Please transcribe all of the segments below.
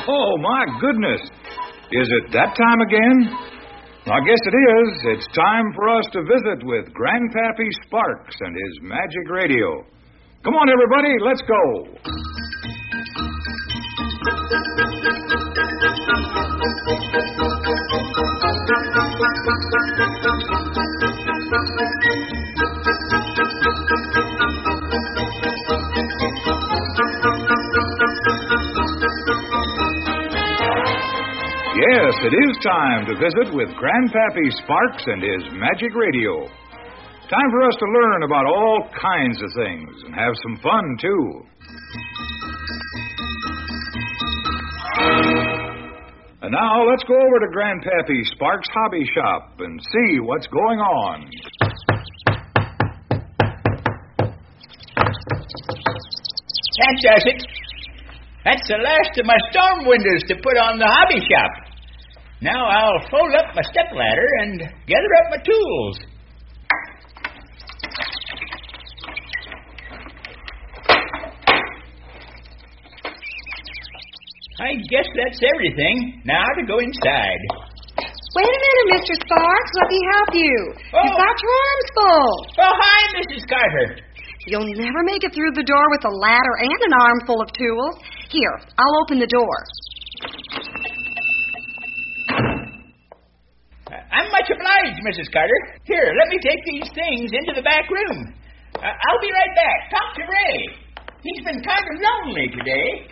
Oh, my goodness. Is it that time again? I guess it is. It's time for us to visit with Grandpappy Sparks and his magic radio. Come on, everybody, let's go. Yes, it is time to visit with Grandpappy Sparks and his magic radio. Time for us to learn about all kinds of things and have some fun, too. And now let's go over to Grandpappy Sparks' hobby shop and see what's going on. That does it. That's the last of my storm windows to put on the hobby shop. Now I'll fold up my stepladder and gather up my tools. I guess that's everything. Now to go inside. Wait a minute, Mr. Sparks. Let me help you. Oh. You've got your arms full. Oh, hi, Mrs. Carter. You'll never make it through the door with a ladder and an armful of tools. Here, I'll open the door. I'm much obliged, Mrs. Carter. Here, let me take these things into the back room. I'll be right back. Talk to Ray. He's been kind of lonely today.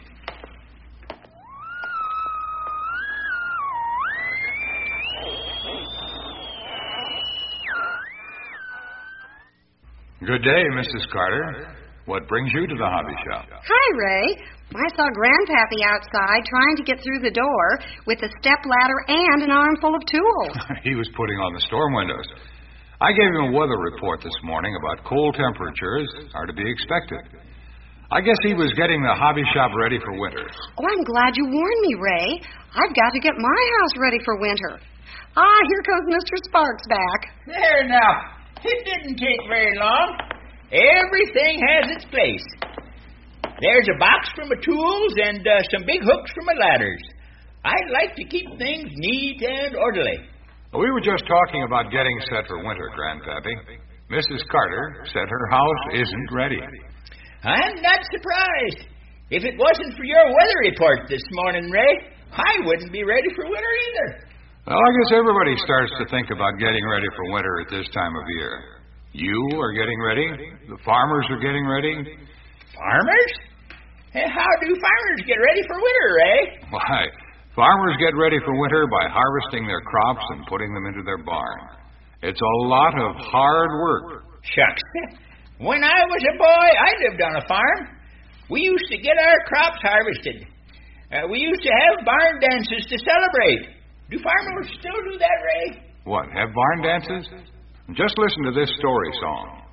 Good day, Mrs. Carter. What brings you to the hobby shop? Hi, Ray. I saw Grandpappy outside trying to get through the door with a stepladder and an armful of tools. He was putting on the storm windows. I gave him a weather report this morning about cold temperatures are to be expected. I guess he was getting the hobby shop ready for winter. Oh, I'm glad you warned me, Ray. I've got to get my house ready for winter. Here comes Mr. Sparks back. There now. It didn't take very long. Everything has its place. There's a box for my tools and some big hooks for my ladders. I'd like to keep things neat and orderly. We were just talking about getting set for winter, Grandpappy. Mrs. Carter said her house isn't ready. I'm not surprised. If it wasn't for your weather report this morning, Ray, I wouldn't be ready for winter either. Well, I guess everybody starts to think about getting ready for winter at this time of year. You are getting ready. The farmers are getting ready. Farmers? How do farmers get ready for winter, Ray? Why, farmers get ready for winter by harvesting their crops and putting them into their barn. It's a lot of hard work. Shucks. When I was a boy, I lived on a farm. We used to get our crops harvested. We used to have barn dances to celebrate. Do farmers still do that, Ray? What, have barn dances? Just listen to this story song.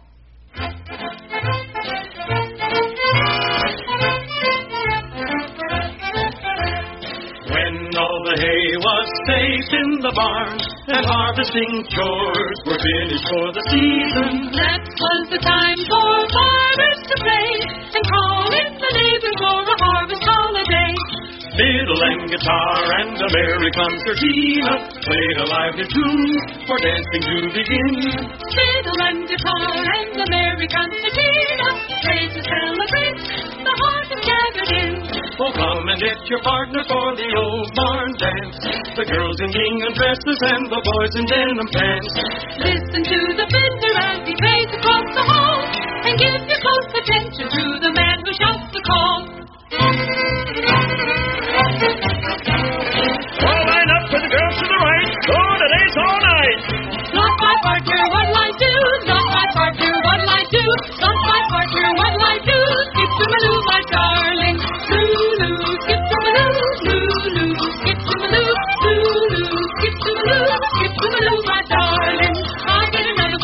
When all the hay was safe in the barn and harvesting chores were finished for the season, that was the time for farmers to play and call in the neighbors for a harvest holiday. Fiddle and guitar and a merry concertina played a lively tune for dancing to begin. Fiddle and guitar and a merry concertina played to celebrate the harvest gathered in. Oh, come and get your partner for the old barn dance. The girls in gingham dresses and the boys in denim pants. Listen to the fiddler as he plays across the hall, and give your close attention to the man who shouts the call. All line up with the girls to the right. Go to dance all night. Not my partner, what'll I do? Not my partner, what'll I do? Not my partner, what'll I do? Skip to my loo, my darling. Loo, skip to my loo, loo, skip to my loo, loo, skip to my loo, skip to my loo, my darling. I'll get another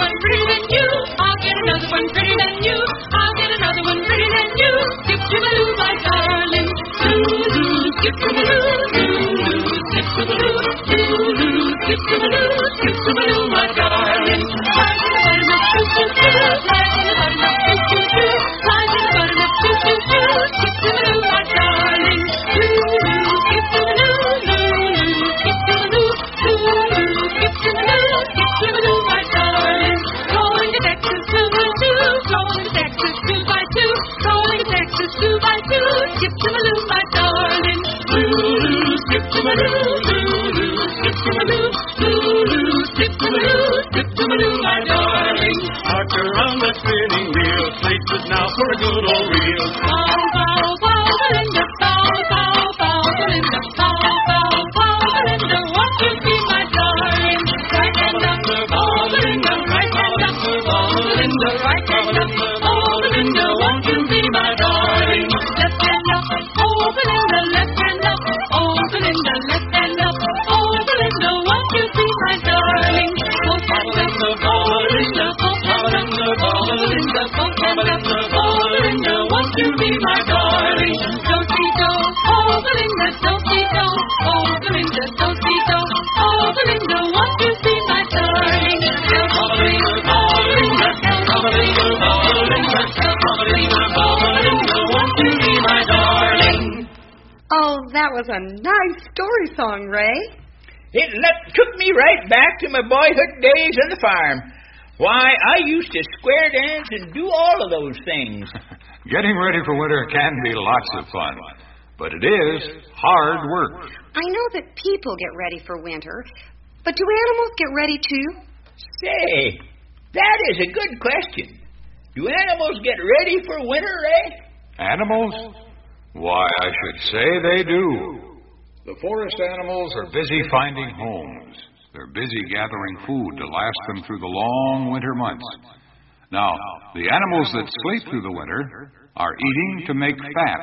places now for a good old reel. Bow, bow, bow, Belinda, bow, bow, bow, Belinda, bow, bow, bow, Belinda, won't you be my darling? Right hand up, oh, Belinda, right hand up, oh, Belinda, right hand up, oh, Belinda, won't you be my darling? Left hand up, oh, Belinda, left hand up, oh, Belinda, left hand up, oh, Belinda, won't you be my darling? Both hands up, oh, Belinda, both hands up, oh, Belinda, both hands up, oh, Belinda, won't you be my darling? Do-si-do, oh, Belinda, do-si-do, oh, Belinda, do-si-do, oh, Belinda, won't you be my darling? Do-si-do, oh, Belinda, do-si-do, oh, Belinda, do-si-do, oh, Belinda, won't you be my darling? Oh, that was a nice story song, Ray. It took me right back to my boyhood days on the farm. Why, I used to square dance and do all of those things. Getting ready for winter can be lots of fun, but it is hard work. I know that people get ready for winter, but do animals get ready too? Say, that is a good question. Do animals get ready for winter, Ray? Animals? Why, I should say they do. The forest animals are busy finding homes. They're busy gathering food to last them through the long winter months. Now, the animals that sleep through the winter are eating to make fat.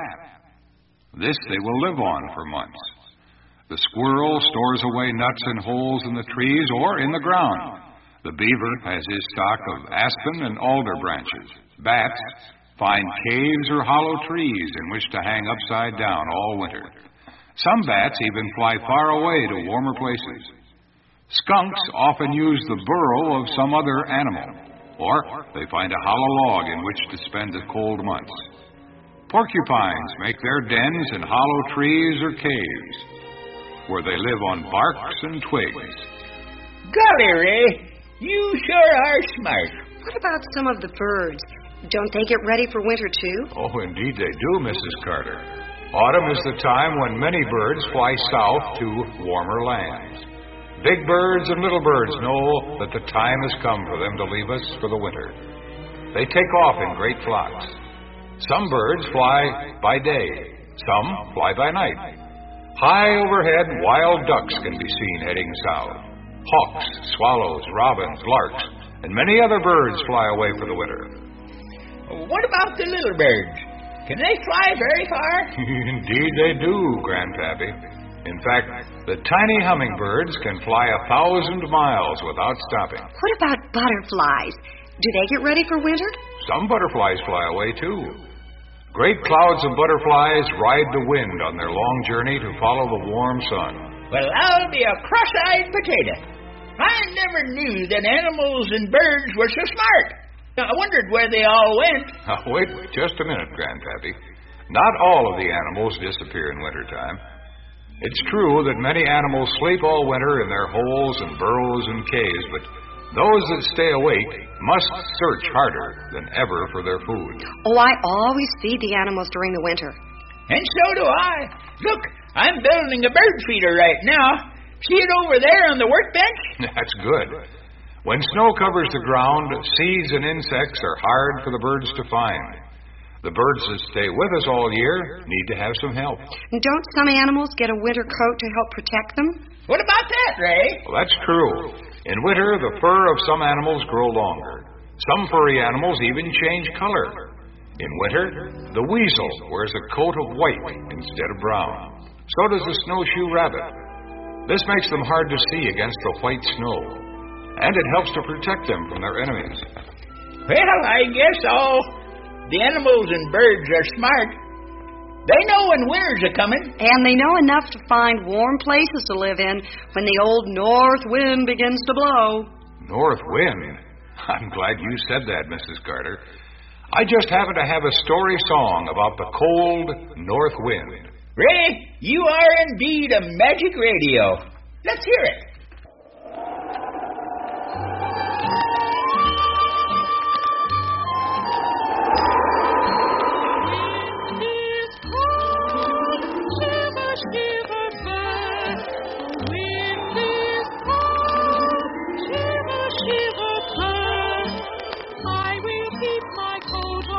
This they will live on for months. The squirrel stores away nuts in holes in the trees or in the ground. The beaver has his stock of aspen and alder branches. Bats find caves or hollow trees in which to hang upside down all winter. Some bats even fly far away to warmer places. Skunks often use the burrow of some other animal, or they find a hollow log in which to spend the cold months. Porcupines make their dens in hollow trees or caves, where they live on barks and twigs. Golly, Ray, you sure are smart. What about some of the birds? Don't they get ready for winter too? Oh, indeed they do, Mrs. Carter. Autumn is the time when many birds fly south to warmer lands. Big birds and little birds know that the time has come for them to leave us for the winter. They take off in great flocks. Some birds fly by day, some fly by night. High overhead, wild ducks can be seen heading south. Hawks, swallows, robins, larks, and many other birds fly away for the winter. What about the little birds? Can they fly very far? Indeed they do, Grandpappy. In fact, the tiny hummingbirds can fly 1,000 miles without stopping. What about butterflies? Do they get ready for winter? Some butterflies fly away, too. Great clouds of butterflies ride the wind on their long journey to follow the warm sun. Well, I'll be a cross-eyed potato. I never knew that animals and birds were so smart. I wondered where they all went. Now, wait just a minute, Grandpappy. Not all of the animals disappear in wintertime. It's true that many animals sleep all winter in their holes and burrows and caves, but those that stay awake must search harder than ever for their food. Oh, I always feed the animals during the winter. And so do I. Look, I'm building a bird feeder right now. See it over there on the workbench? That's good. When snow covers the ground, seeds and insects are hard for the birds to find. The birds that stay with us all year need to have some help. Don't some animals get a winter coat to help protect them? What about that, Ray? Well, that's true. In winter, the fur of some animals grow longer. Some furry animals even change color. In winter, the weasel wears a coat of white instead of brown. So does the snowshoe rabbit. This makes them hard to see against the white snow, and it helps to protect them from their enemies. Well, I guess all the animals and birds are smart. They know when winter's a-coming. And they know enough to find warm places to live in when the old north wind begins to blow. North wind? I'm glad you said that, Mrs. Carter. I just happen to have a story song about the cold north wind. Ray, you are indeed a magic radio. Let's hear it. I will keep my coat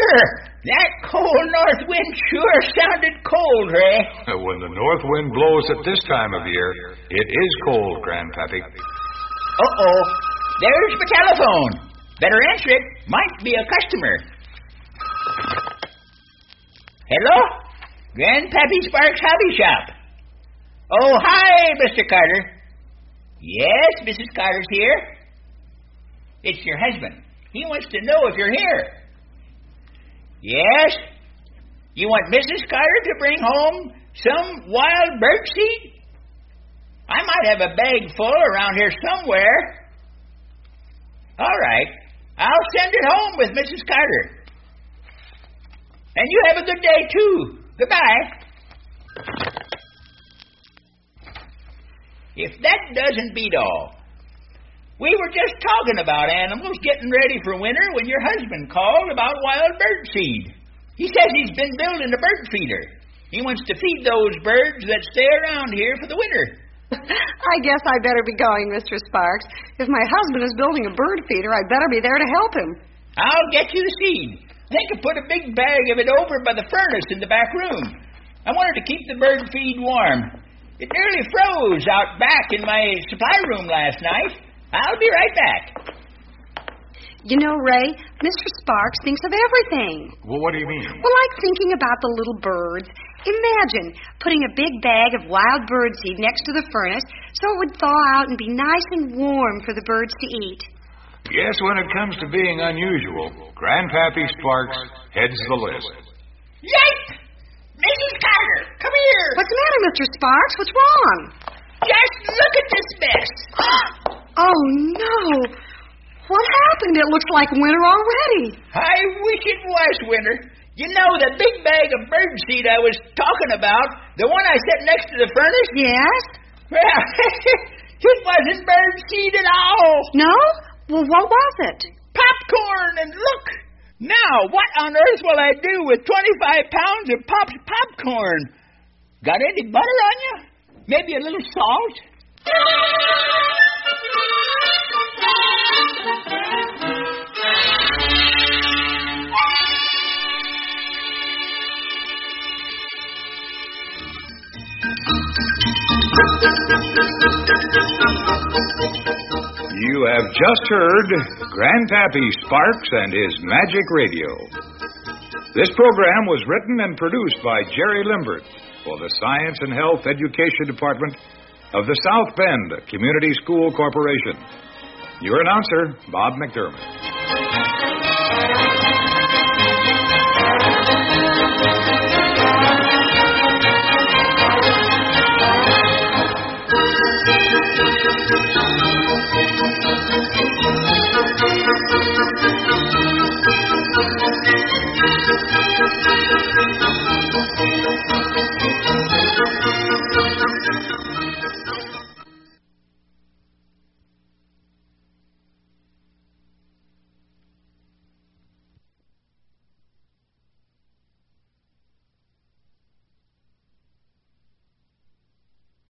That cold north wind sure sounded cold, Ray. When the north wind blows at this time of year, it is cold, Grandpappy. Uh-oh. There's my telephone. Better answer it. Might be a customer. Hello? Grandpappy Sparks Hobby Shop. Oh, hi, Mr. Carter. Yes, Mrs. Carter's here. It's your husband. He wants to know if you're here. Yes? You want Mrs. Carter to bring home some wild bird seed? I might have a bag full around here somewhere. All right. I'll send it home with Mrs. Carter. And you have a good day, too. Goodbye. If that doesn't beat all. We were just talking about animals getting ready for winter when your husband called about wild bird seed. He says he's been building a bird feeder. He wants to feed those birds that stay around here for the winter. I guess I better be going, Mr. Sparks. If my husband is building a bird feeder, I'd better be there to help him. I'll get you the seed. I think I put a big bag of it over by the furnace in the back room. I wanted to keep the bird feed warm. It nearly froze out back in my supply room last night. I'll be right back. You know, Ray, Mr. Sparks thinks of everything. Well, what do you mean? Well, like thinking about the little birds. Imagine putting a big bag of wild bird seed next to the furnace so it would thaw out and be nice and warm for the birds to eat. Yes, when it comes to being unusual, Grandpappy Sparks heads the list. Yike! Mrs. Carter, come here. What's the matter, Mr. Sparks? What's wrong? Just look at this mess. Oh, no. What happened? It looks like winter already. I wish it was winter. You know the big bag of bird seed I was talking about, the one I set next to the furnace? Yes? Well, it wasn't bird seed at all. No? Well, what was it? Popcorn, and look. Now, what on earth will I do with 25 pounds of Pop's popcorn? Got any butter on you? Maybe a little salt? You have just heard Grandpappy Sparks and his Magic Radio. This program was written and produced by Jerry Limbert for the Science and Health Education Department of the South Bend Community School Corporation. Your announcer, Bob McDermott. Thank you.